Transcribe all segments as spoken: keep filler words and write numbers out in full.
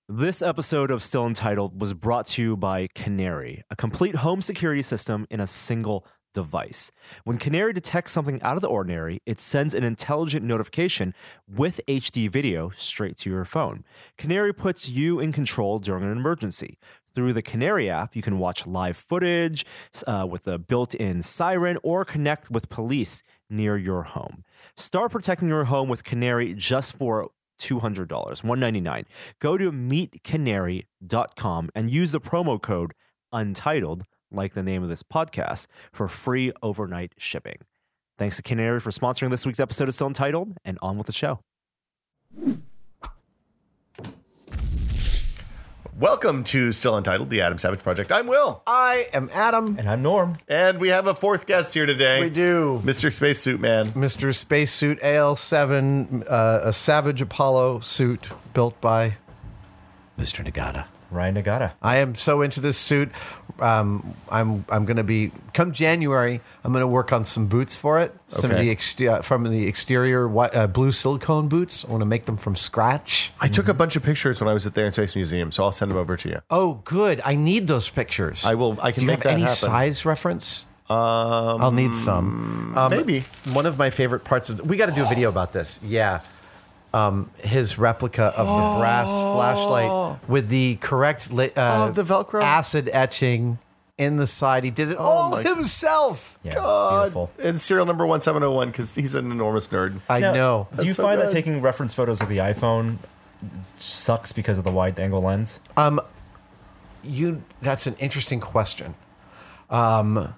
This episode of Still Entitled was brought to you by Canary, a complete home security system in a single device. When Canary detects something out of the ordinary, it sends an intelligent notification with H D video straight to your phone. Canary puts you in control during an emergency. Through the Canary app, you can watch live footage uh, with a built-in siren or connect with police near your home. Start protecting your home with Canary just for two hundred dollars, one hundred ninety-nine dollars. Go to meet canary dot com and use the promo code Untitled, like the name of this podcast, for free overnight shipping. Thanks to Canary for sponsoring this week's episode of Still Entitled, and on with the show. Welcome to Still Entitled, the Adam Savage Project. I'm Will. I am Adam. And I'm Norm. And we have a fourth guest here today. We do. Mister Spacesuit Man. Mister Spacesuit A L seven, uh, a Savage Apollo suit built by Mister Nagata. Ryan Nagata. I am so into this suit. Um, I'm I'm going to be, come January, I'm going to work on some boots for it. Some Okay. of the exter- from the exterior white, uh, blue silicone boots. I want to make them from scratch. I took a bunch of pictures when I was at the Air and Space Museum, so I'll send them over to you. Oh, good. I need those pictures. I will. I can Do you make have that any happen. size reference? Um, I'll need some. Um, maybe. One of my favorite parts of we got to do a video about this. Yeah. Um, his replica of the brass flashlight with the correct li- uh, Oh, the Velcro? acid etching in the side. He did it Oh all my- himself. Yeah, God. it's beautiful. And serial number one seven oh one, because he's an enormous nerd. I Now, know. Do you That's so find good. that taking reference photos of the iPhone sucks because of the wide angle lens? Um, you. That's an interesting question. Um,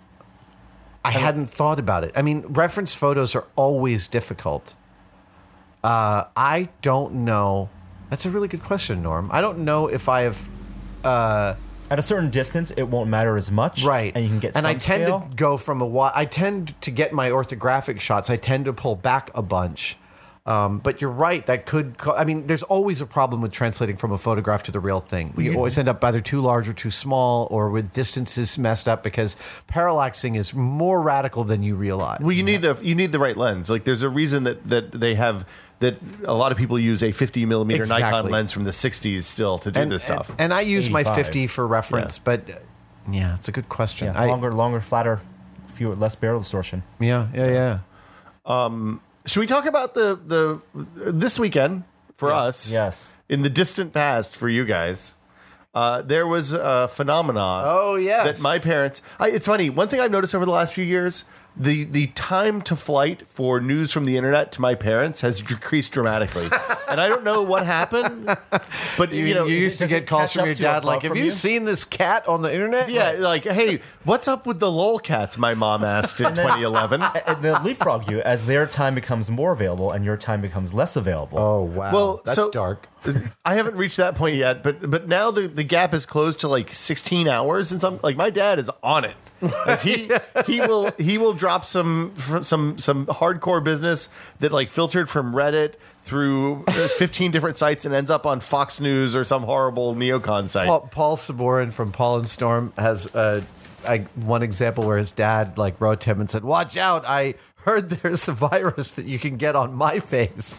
I hadn't thought about it. I mean, reference photos are always difficult. Uh, I don't know. That's a really good question, Norm. I don't know if I have. Uh, At a certain distance, it won't matter as much. Right. And you can get And some I tend scale. to go from a wide. I tend to get my orthographic shots. I tend to pull back a bunch. Um, but you're right. That could. Co- I mean, there's always a problem with translating from a photograph to the real thing. We always end up either too large or too small, or with distances messed up because parallaxing is more radical than you realize. Well, you need a you need the right lens. Like, there's a reason that that they have that a lot of people use a fifty millimeter Nikon Exactly. lens from the sixties still to do and, this stuff. And, and I use my eighty-five. fifty for reference, Yeah. but uh, yeah, it's a good question. Yeah, I, longer, longer, flatter, fewer, less barrel distortion. yeah, yeah, yeah. Should we talk about the the this weekend for us? Yes. In the distant past for you guys, uh, there was a phenomenon. Oh, yes. that my parents. I, it's funny. One thing I've noticed over the last few years, the the time to flight for news from the internet to my parents has decreased dramatically, and I don't know what happened. But you, You, know, you used to does get it calls catch from up your to dad above like, "Have from you you?" seen this cat on the internet?" yeah, like, hey, what's up with the lolcats? My mom asked in twenty eleven. And they'll leapfrog you as their time becomes more available and your time becomes less available. Oh wow. Well, that's so- dark. I haven't reached that point yet, but but now the, the gap is closed to like sixteen hours, and some like my dad is on it. Like he he will he will drop some some some hardcore business that like filtered from Reddit through fifteen different sites and ends up on Fox News or some horrible neocon site. Paul, Paul Saborin from Paul and Storm has uh, I, one example where his dad like wrote to him and said, "Watch out! I heard there's a virus that you can get on my face."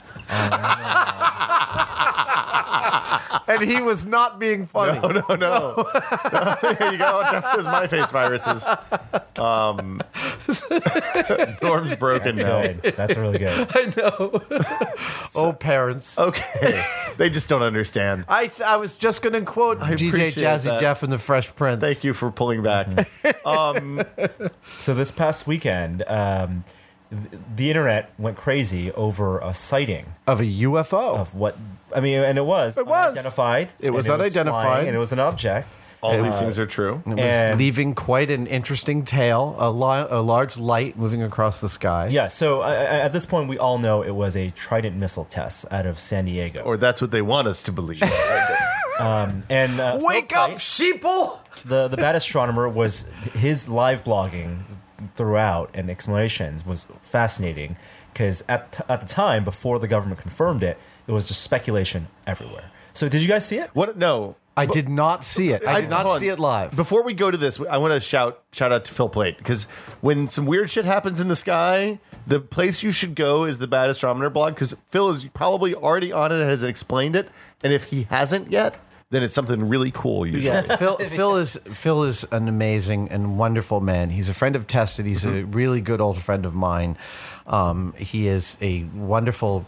And he was not being funny. No, no, no. There you go. Watch out for those my face viruses. Um, Norm's broken now. Good. That's really good. I know. Oh, parents. Okay, they just don't understand. I th- I was just going to quote I D J appreciate Jazzy that. Jeff and the Fresh Prince. Thank you for pulling back. So this past weekend, um, th- the internet went crazy over a sighting Of a U F O. of what I mean, and it was It was. unidentified. It was and unidentified. flying, and it was an object. All these things are true. It was And- leaving quite an interesting tail, a, li- a large light moving across the sky. Yeah. So uh, at this point, we all know it was a Trident missile test out of San Diego. Or that's what they want us to believe. and uh, Wake Phil up, Knight, sheeple! the the bad astronomer, was his live blogging throughout and explanations was fascinating because at t- at the time before the government confirmed it, it was just speculation everywhere. So did you guys see it? What? No. I did not see it. I did not hold on. see it live. Before we go to this, I want to shout shout out to Phil Plait, because when some weird shit happens in the sky, the place you should go is the Bad Astronomer blog, because Phil is probably already on it and has explained it, and if he hasn't yet, then it's something really cool usually. Yeah, Phil, Phil is Phil is an amazing and wonderful man. He's a friend of Tested. He's a really good old friend of mine. Um, he is a wonderful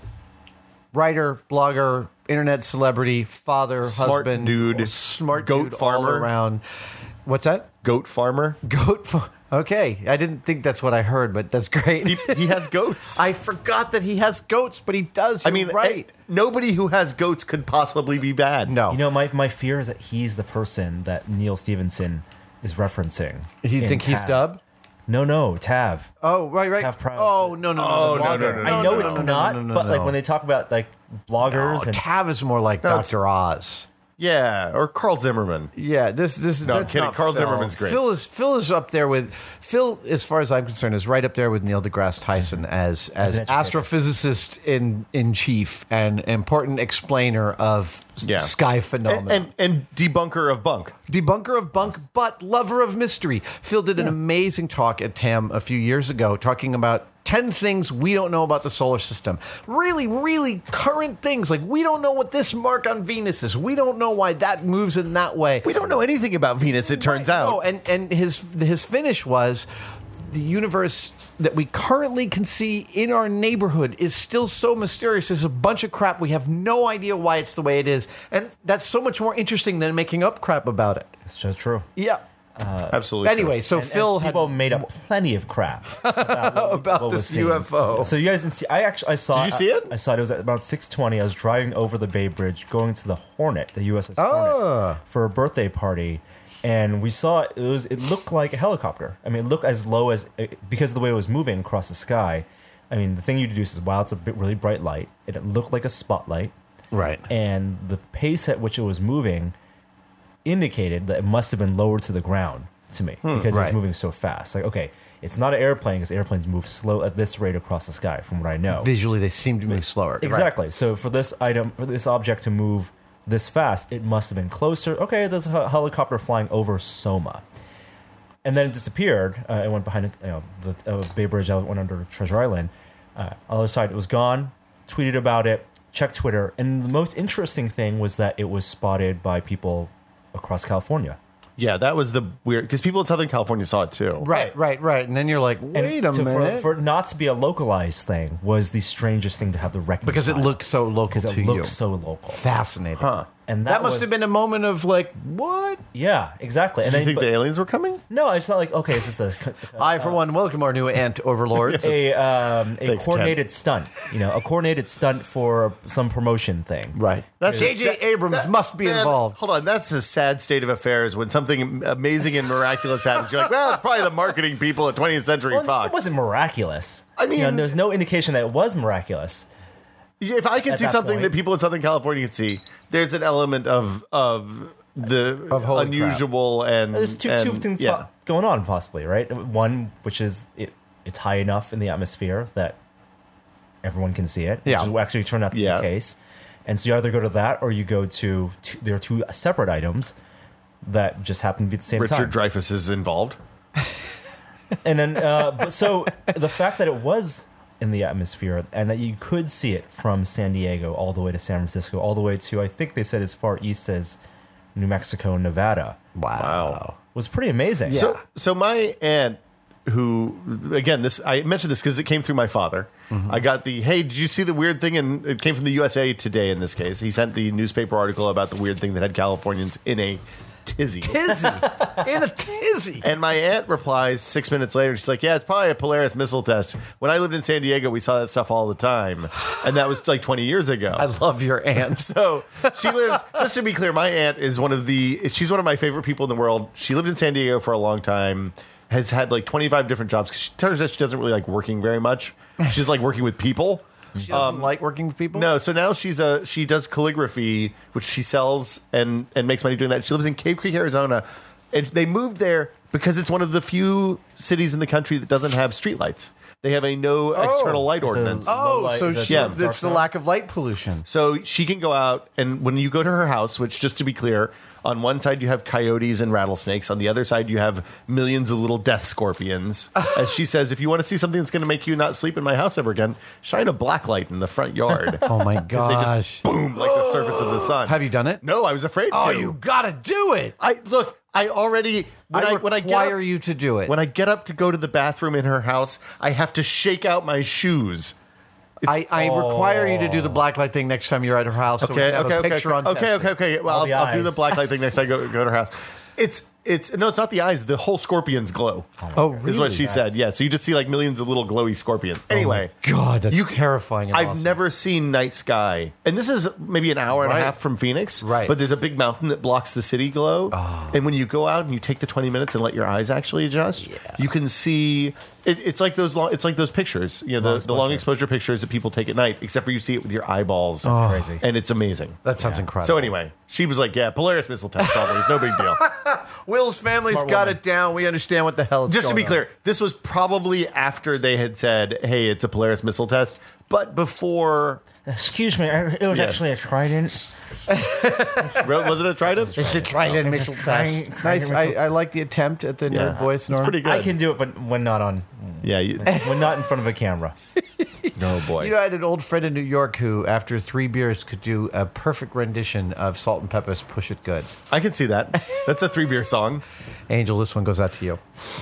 writer, blogger, internet celebrity, father, Smart husband, dude, smart goat dude all farmer. around. What's that? Goat farmer. Goat. Fa- okay, I didn't think that's what I heard, but that's great. He, he has goats. I forgot that he has goats, but he does. I You're mean, right? eh, nobody who has goats could possibly be bad. No, You know, my my fear is that he's the person that Neil Stevenson is referencing. you in think he's Tav. Dub? No, no, Tav. Oh, right, right. Tav Proud. Oh, no, no, no, Oh, no, no, no, no, I no, know no, it's no, no, not, no, no, but like no. when they talk about like bloggers Oh, and Tav is more like No, it's- Doctor Oz. Yeah, or Carl Zimmerman. Yeah, this this No, I'm that's kidding. not Carl Phil. Zimmerman's great. Phil is Phil is up there with Phil, as far as I'm concerned, is right up there with Neil deGrasse Tyson as as, an educator. astrophysicist in in chief and important explainer of s- Yeah. sky And, phenomena. and and debunker of bunk. Debunker of bunk, but lover of mystery. Phil did an amazing talk at T A M a few years ago talking about ten things we don't know about the solar system. Really, really current things. Like, we don't know what this mark on Venus is. We don't know why that moves in that way. We don't know anything about Venus, it turns Right, out. no, and, and his, his finish was the universe that we currently can see in our neighborhood is still so mysterious. There's a bunch of crap. We have no idea why it's the way it is. And that's so much more interesting than making up crap about it. it's just true. Yeah. Absolutely. Anyway, so And- Phil and had people made up plenty of crap about, what, About what was this seen. U F O. So you guys didn't see? I actually I saw. Did you see it? I, I saw it. It was at about six twenty. I was driving over the Bay Bridge, going to the Hornet, the U S S Ah. Hornet, for a birthday party, and we saw it. It was. It looked like a helicopter. I mean, it looked as low as because of the way it was moving across the sky. I mean, the thing you deduce is, wow, it's a bit really bright light. It looked like a spotlight, Right. and the pace at which it was moving indicated that it must have been lowered to the ground to me because it was right. moving so fast. Like, okay, it's not an airplane because airplanes move slow at this rate across the sky, from what I know. Visually, they seem to move slower. Exactly. So for this item, for this object to move this fast, it must have been closer. Okay, there's a helicopter flying over Soma, and then it disappeared. Uh, it went behind you know, the uh, Bay Bridge. I went under Treasure Island. Uh, other side, it was gone. Tweeted about it. Checked Twitter, and the most interesting thing was that it was spotted by people across California. Yeah, that was the weird, because people in Southern California saw it too. Right, right, right. And then you're like, And wait a to- minute. For, for it not to be a localized thing was the strangest thing to have the recognize. because it looked so local because to it you. looked so local. Fascinating. Huh. And That, that, must was- have been a moment of like, what? Yeah, exactly. And Do you then think but- the aliens were coming? no, it's not like okay, it's just a I, for one, welcome our new ant overlords. a um, a Thanks, coordinated stunt. You know, a coordinated stunt for some promotion thing. Right. That's J a J. sad- Abrams that- must be man, involved. Hold on, that's a sad state of affairs when something amazing and miraculous happens. You're like, well, it's probably the marketing people at twentieth Century Well, Fox. it wasn't miraculous. I you know, mean- there's no indication that it was miraculous. If I can At see that something point. that people in Southern California can see, there's an element of of the Of holy unusual and There's two and, two things yeah. po- going on possibly, right? One, which is it, it's high enough in the atmosphere that everyone can see it, Yeah. which is actually turned out to Yeah. be the case. And so you either go to that or you go to two, there are two separate items that just happen to be at the same Richard time. Dreyfuss is involved. And then, uh, but so the fact that it was in the atmosphere and that you could see it from San Diego all the way to San Francisco, all the way to, I think they said as far east as New Mexico and Nevada, Wow. was pretty amazing. So, so my aunt, who again, this I mentioned this because it came through my father. I got the hey, did you see the weird thing? And it came from the U S A Today. In this case, he sent the newspaper article about the weird thing that had Californians in a tizzy. Tizzy. In a tizzy. And my aunt replies six minutes later. She's like, "Yeah, it's probably a Polaris missile test. When I lived in San Diego, we saw that stuff all the time, and that was like twenty years ago." I love your aunt. So she lives. Just to be clear, my aunt is one of the. She's one of my favorite people in the world. She lived in San Diego for a long time. Has had like twenty-five different jobs. 'Cause she turns out she doesn't really like working very much. She's like working with people. She doesn't like working with people? No, so now she's a she does calligraphy, which she sells and and makes money doing that. She lives in Cave Creek, Arizona. And they moved there because it's one of the few cities in the country that doesn't have streetlights. They have a no external light ordinance. Oh, light- so is that she, Yeah. it's the lack of light pollution. So she can go out, and when you go to her house, which, just to be clear, on one side you have coyotes and rattlesnakes. On the other side you have millions of little death scorpions. As she says, if you want to see something that's going to make you not sleep in my house ever again, shine a black light in the front yard. Oh my 'Cause they gosh. just boom like the surface of the sun. Have you done it? No, I was afraid Oh, to. you gotta do it. I look. I already when I, I, when I get require up, you to do it. when I get up to go to the bathroom in her house, I have to shake out my shoes. I, I require you to do the blacklight thing next time you're at her house. So we Okay, can have okay, a okay, picture okay, on okay, testing. okay, okay. Well, All I'll, the I'll do the eyes. black light thing next time I go, go to her house. It's it's no, it's not the eyes. The whole scorpions glow. Oh, really? Is what she said. Yeah. So you just see like millions of little glowy scorpions. Anyway, God, that's you- terrifying. And I've awesome. never seen night sky, and this is maybe an hour and Right. a half from Phoenix. Right. But there's a big mountain that blocks the city glow, and when you go out and you take the twenty minutes and let your eyes actually adjust, you can see. It, it's like those long. It's like those pictures. You know, the, the long exposure pictures that people take at night, except for you see it with your eyeballs. That's crazy. and it's amazing. That sounds incredible. So anyway, she was like, "Yeah, Polaris missile test probably is no big deal." Will's family's Smart got woman. it down. We understand what the hell is Just to going be clear, this was probably after they had said, "Hey, it's a Polaris missile test," but before. Excuse me, it was Yeah. actually a trident. Was it a Trident? It's a trident missile Tri- test. trident Nice. I, missile- I like the attempt at the Yeah. nerd voice. It's Norm. pretty good. I can do it, but when not on, Yeah. You, when not in front of a camera. oh boy. You know, I had an old friend in New York who, after three beers, could do a perfect rendition of Salt and Pepper's "Push It Good." I can see that. That's a three beer song. Angel, this one goes out to you.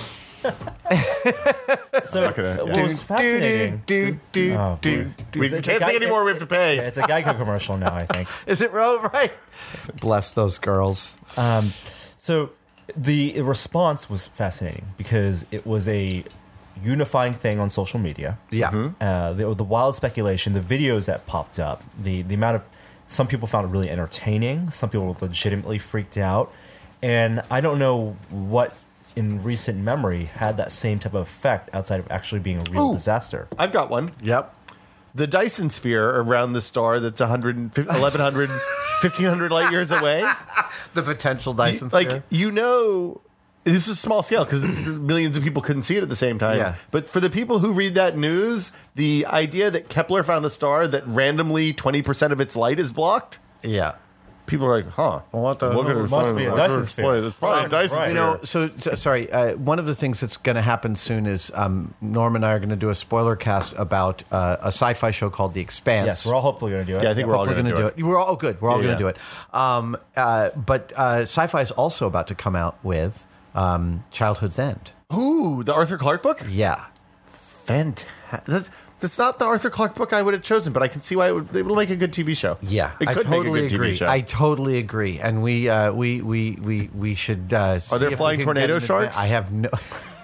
So not gonna- what yeah. was fascinating? Do, do, Oh, do, boy. do. We It's a can't guy- sing anymore. We have to pay. It's a Geico commercial now, I think. Is it Ro? Right. Bless those girls. So the response was fascinating because it was a unifying thing on social media. Yeah. Uh, the, the wild speculation, the videos that popped up, the, the amount of some people found it really entertaining, some people were legitimately freaked out, and I don't know what in recent memory had that same type of effect outside of actually being a real Ooh. disaster. I've got one. Yep. The Dyson sphere around the star that's one hundred, eleven hundred, fifteen hundred light years away. The potential Dyson like, sphere. you know, this is small scale because millions of people couldn't see it at the same time. Yeah. But for the people who read that news, the idea that Kepler found a star that randomly twenty percent of its light is blocked, Yeah. people are like, huh. What the Look hell? at it. Must be a Dyson sphere. It's probably a Dyson Right. sphere. You know, so, so sorry. Uh, one of the things that's going to happen soon is um, Norm and I are going to do a spoiler cast about uh, a sci-fi show called The Expanse. Yes, we're all hopefully going to do it. Yeah, I think we're all Hopefully going to gonna do it. it. We're all oh, good. We're all Yeah, going to yeah. do it. Um, uh, but uh, sci-fi is also about to come out with um, Childhood's End. Ooh, the Arthur Clarke book? Yeah. Fantastic. That's that's not the Arthur Clarke book I would have chosen, but I can see why it would. It will make a good T V show. Yeah, it I could totally make a good agree. T V show. I totally agree, and we uh, we we we we should. Uh, see there if we flying can tornado get an sharks? advan- I have no.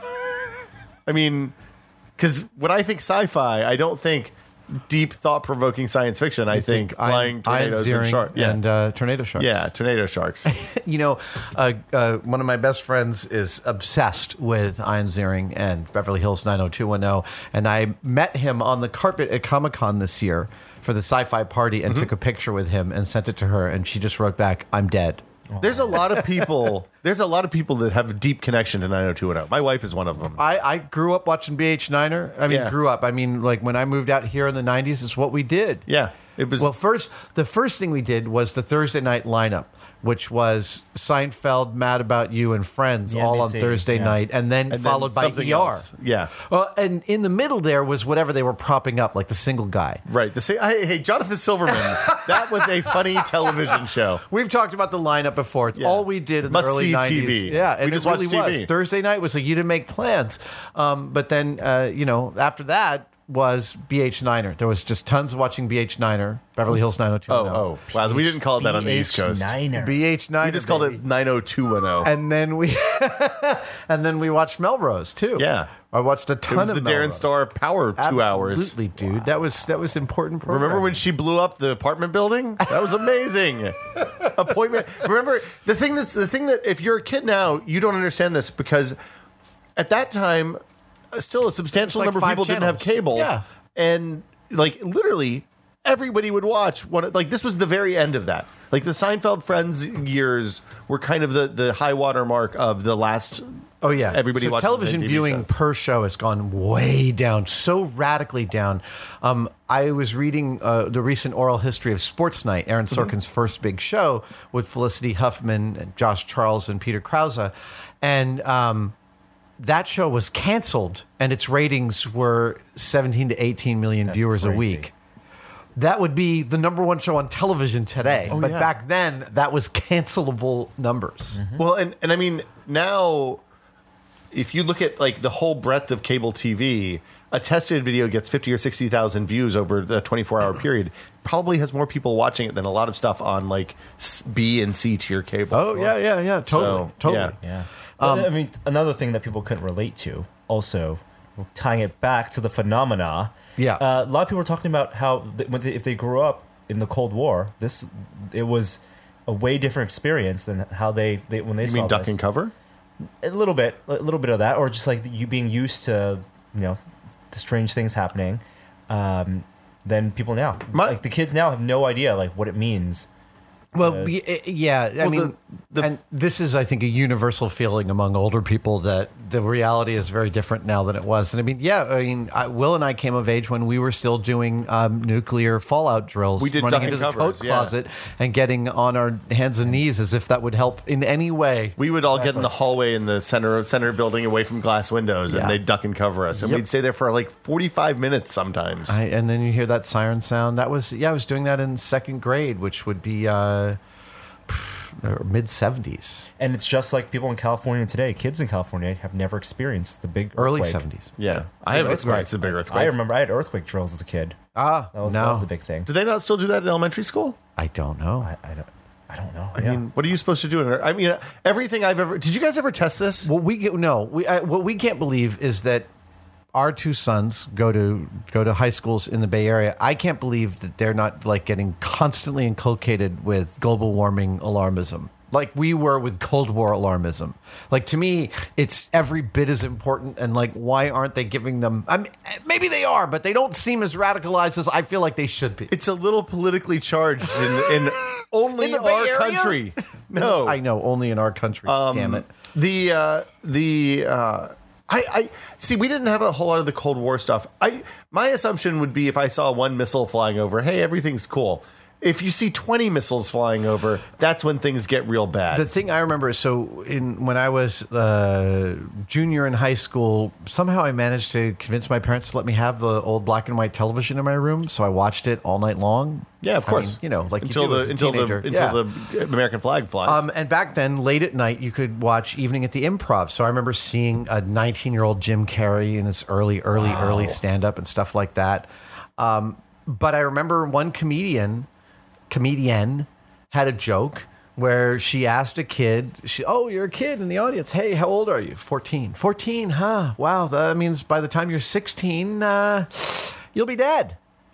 I mean, because when I think sci-fi, I don't think deep, thought-provoking science fiction. I think, flying tornadoes and sharks. Yeah, and uh, tornado sharks. yeah, tornado sharks. You know, uh, uh, one of my best friends is obsessed with Ian Ziering and Beverly Hills nine oh two one oh, and I met him on the carpet at Comic-Con this year for the sci-fi party and took a picture with him and sent it to her, and she just wrote back, "I'm dead." There's a lot of people. There's a lot of people that have a deep connection to nine oh two one oh. My wife is one of them. I, I grew up watching B H Niner. I mean, Yeah. grew up. I mean, like when I moved out here in the nineties, it's what we did. Yeah, it was. Well, first, the first thing we did was the Thursday night lineup, which was Seinfeld, Mad About You, and Friends, The all N on B C, Thursday yeah. night, and then and then followed by something E R. else. Yeah, Well, and in the middle there was whatever they were propping up, like the Single Guy. right. The same. Hey, hey, Jonathan Silverman. That was a funny television show. We've talked about the lineup before. It's Yeah. all we did in Must the early see nineties. T V. Yeah, We and just it really watched T V. was. Thursday night was like you didn't make plans. Um, but then, uh, you know, after that was B H Niner. There was just tons of watching B H Niner, Beverly Hills nine oh two one oh. Oh, oh, wow. We didn't call it that on the East Coast. Niner. B H Niner. We just called it nine oh two one oh. And then we, and then we watched Melrose too. Yeah. I watched a ton It was of the Darren Melrose. Star Power two hours. Absolutely, dude. That was that was important. Remember when programming. she blew up the apartment building? That was amazing. Appointment. Remember the thing that's the thing that if you're a kid now, you don't understand this because at that time, uh, still a substantial It's like number of five people didn't have channels. cable. Yeah. and like literally. everybody would watch one. Like this was the very end of that. Like the Seinfeld Friends years were kind of the the high water mark of the last. Oh yeah, everybody so watches television T V viewing shows. per show has gone way down, so radically down. Um, I was reading uh, the recent oral history of Sports Night, Aaron Sorkin's first big show with Felicity Huffman, and Josh Charles, and Peter Krause, and um, that show was canceled, and its ratings were seventeen to eighteen million That's viewers a crazy. week. That would be the number one show on television today, Oh, but yeah. back then that was cancelable numbers. Well, and and I mean now, if you look at like the whole breadth of cable T V, a tested video gets fifty or sixty thousand views over the twenty-four hour period. Probably has more people watching it than a lot of stuff on like S- B and C tier cable. Oh yeah, yeah, yeah, totally, So, totally. yeah. Yeah. Well, I mean, another thing that people couldn't relate to, also tying it back to the phenomena. Yeah. Uh, a lot of people were talking about how th- when they, if they grew up in the Cold War, this it was a way different experience than how they, they when they You saw mean duck this. and cover? A little bit, a little bit of that, or just like you being used to, you know, the strange things happening. Um, than people now, My- like the kids now have no idea like what it means. Well, Uh, y- y- yeah. I well, mean, the- the- and this is, I think, a universal feeling among older people that the reality is very different now than it was. And I mean, yeah, I mean, I, Will and I came of age when we were still doing um, nuclear fallout drills. We did running duck and into the covers, coat yeah. closet and getting on our hands and knees as if that would help in any way. We would all get in the hallway in the center center building away from glass windows, and Yeah. they'd duck and cover us, and Yep. we'd stay there for like forty-five minutes sometimes. I, and then you hear that siren sound. That was, yeah, I was doing that in second grade, which would be uh, mid seventies, And it's just like people in California today. Kids in California have never experienced the big early earthquake. seventies. yeah, I haven't Earthquake. experienced the big earthquake. I remember I had earthquake drills as a kid. Ah, That was, no, that was a big thing. Do they not still do that in elementary school? I don't know. I, I don't. I don't know. I Yeah. mean, what are you supposed to do? In, I mean, everything I've ever. Did you guys ever test this? What we get, no, we I, what we can't believe is that our two sons go to go to high schools in the Bay Area. I can't believe that they're not like getting constantly inculcated with global warming alarmism, like we were with Cold War alarmism. Like to me, it's every bit as important. And like, why aren't they giving them? I mean, maybe they are, but they don't seem as radicalized as I feel like they should be. It's a little politically charged in, in only In the Bay our Area? country. No, I know, only in our country. Damn it. The uh, the uh, I, I see. We didn't have a whole lot of the Cold War stuff. I my assumption would be if I saw one missile flying over, hey, everything's cool. If you see twenty missiles flying over, that's when things get real bad. The thing I remember is so in when I was uh, junior in high school, somehow I managed to convince my parents to let me have the old black and white television in my room, so I watched it all night long. yeah, of I course. mean, you know, like until you do the as a until teenager. the until Yeah. the American flag flies. Um, and back then, late at night, you could watch Evening at the Improv. So I remember seeing a nineteen-year-old Jim Carrey in his early, early, early stand-up and stuff like that. Um, but I remember one comedian, comedian, had a joke where she asked a kid, she, "Oh, you're a kid in the audience. Hey, how old are you?" fourteen. fourteen, huh? Wow, that means by the time you're sixteen, uh, you'll be dead.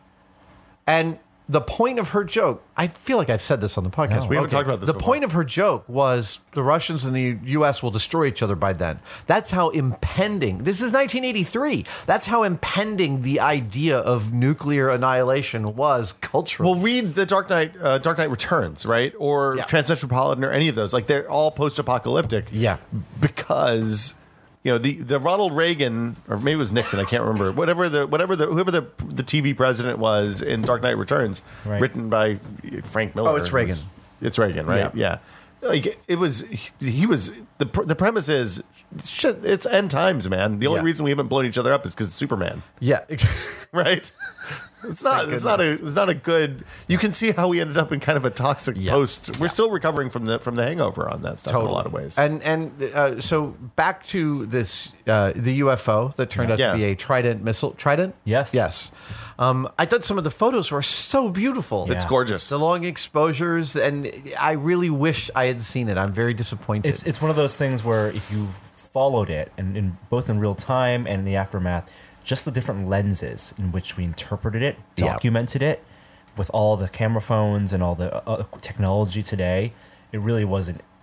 And the point of her joke, I feel like I've said this on the podcast. No. We haven't talked about this The before. point of her joke was the Russians and the U S will destroy each other by then. That's how impending. This is nineteen eighty-three. That's how impending the idea of nuclear annihilation was culturally. Well, read the Dark Knight, uh, Dark Knight Returns, right? Or Yeah. Transmetropolitan, or any of those. Like they're all post-apocalyptic. Yeah. because you know the, the Ronald Reagan, or maybe it was Nixon, I can't remember. Whatever the whatever the whoever the the T V president was in Dark Knight Returns, Right. written by Frank Miller. Oh, it's Reagan. It's Reagan, right? Yeah. Like it was, he, he was the pr- the premise is shit. It's end times, man. The only Yeah. reason we haven't blown each other up is because Superman. yeah. Right? It's not. It's not a. It's not a good. You can see how we ended up in kind of a toxic Yeah. post. We're still recovering from the from the hangover on that stuff in a lot of ways. And and uh, so back to this uh, the U F O that turned out Yeah. to be a Trident missile. Trident? Yes. Yes. Um, I thought some of the photos were so beautiful. It's Yeah. gorgeous. The long exposures, and I really wish I had seen it. I'm very disappointed. It's it's one of those things where if you followed it, and in both in real time and in the aftermath, just the different lenses in which we interpreted it, Yeah. documented it, with all the camera phones and all the uh, technology today, it really was an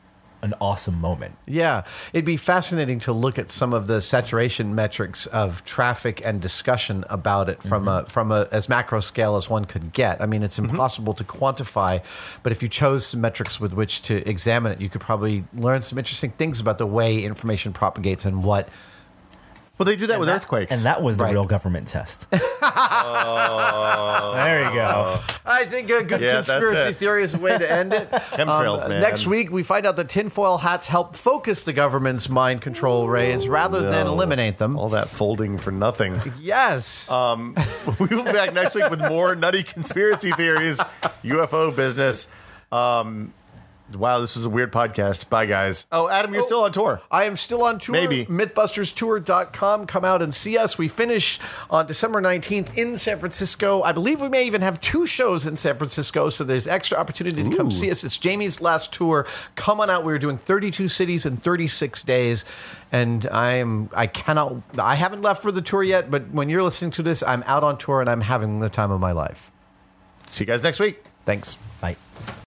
an awesome moment. Yeah, it'd be fascinating to look at some of the saturation metrics of traffic and discussion about it from mm-hmm. a from a as macro scale as one could get. I mean, it's impossible mm-hmm. to quantify, but if you chose some metrics with which to examine it, you could probably learn some interesting things about the way information propagates and what. Well, they do that and with that, earthquakes. And that was the right. real government test. oh, there you go. I think a good yeah, conspiracy theory is a way to end it. Chemtrails, um, man. Next week, we find out that tinfoil hats help focus the government's mind control rays rather no. than eliminate them. All that folding for nothing. Yes. Um, we will be back next week with more nutty conspiracy theories, U F O business. Um, Wow, this is a weird podcast. Bye, guys. Oh, Adam, you're oh, still on tour. I am still on tour. Maybe. Mythbusters Tour dot com. Come out and see us. We finish on December nineteenth in San Francisco. I believe we may even have two shows in San Francisco, so there's extra opportunity to Ooh. come see us. It's Jamie's last tour. Come on out. We're doing thirty-two cities in thirty-six days. And I am, I cannot, I haven't left for the tour yet, but when you're listening to this, I'm out on tour and I'm having the time of my life. See you guys next week. Thanks. Bye.